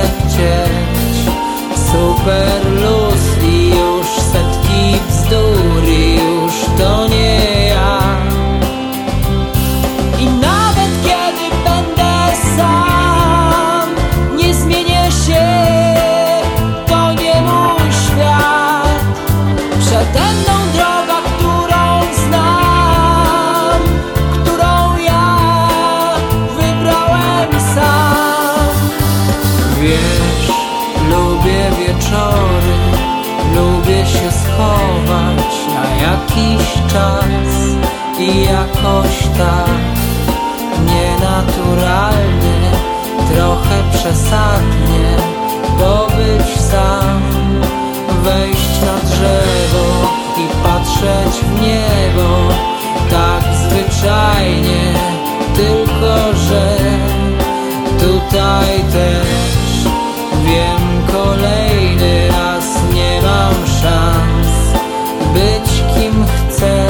chcieć. Super luz i już setki bzdur i już to nie ja. I nawet kiedy będę sam, nie zmienię się, to nie mój świat. Przede mną droga, którą znam, którą ja wybrałem sam. Wiesz, lubię wieczory, lubię się schować na jakiś czas i jakoś tak nienaturalnie, trochę przesadnie pobyć sam, wejść na drzewo i patrzeć w niebo, tak zwyczajnie, tylko że tutaj też wiem, kolejny raz nie mam szans być kim chcę.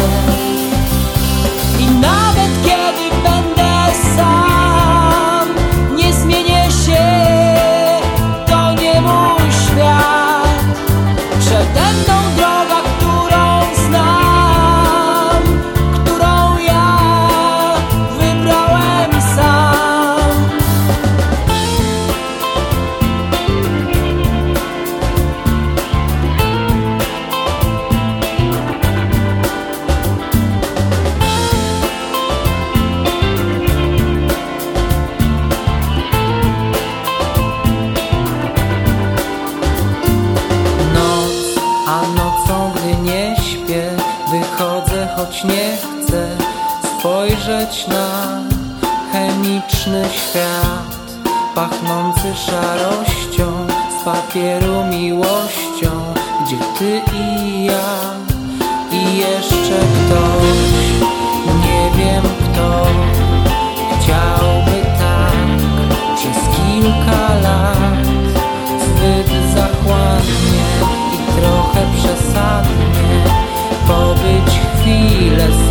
I nawet kiedy będę sam, nie zmienię się, to nie mój świat. Przede mną droga, którą znam, którą ja wybrałem sam. A nocą, gdy nie śpię, wychodzę, choć nie chcę spojrzeć na chemiczny świat, pachnący szarością, z papieru miłością, gdzie ty i ja i jeszcze ktoś, nie wiem kto, chciałby tak przez kilka lat, zbyt zachłannie, trochę przesadnie, pobyć chwilę